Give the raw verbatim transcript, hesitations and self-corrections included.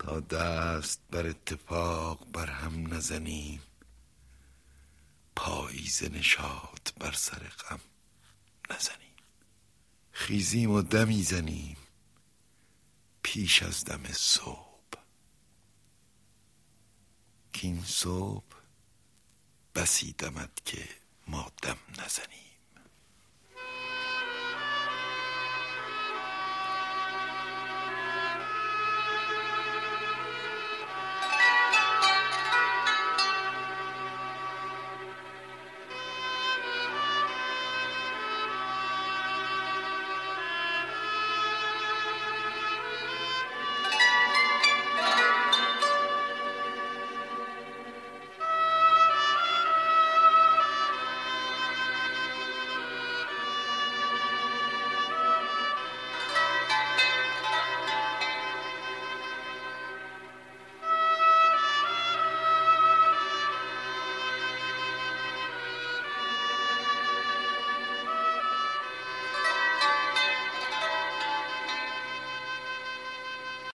تا دست بر اتفاق بر هم نزنیم، پاییزه نشاط بر سر غم نزنیم. خیزیم و دمی زنیم پیش از دم صبح، کین صبح بسی دمد که ما دم نزنیم.